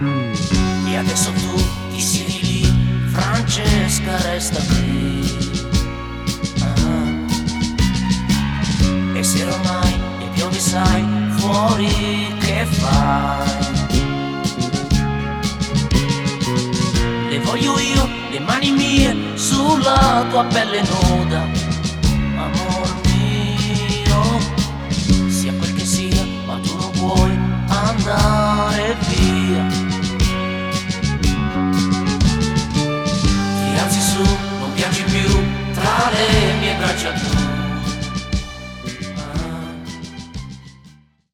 E adesso tu ti siedi lì, Francesca resta qui. E se ormai e piove sai, fuori che fai? Le voglio io, le mani mie, sulla tua pelle nuda. Amor mio, sia quel che sia, ma tu non puoi andare.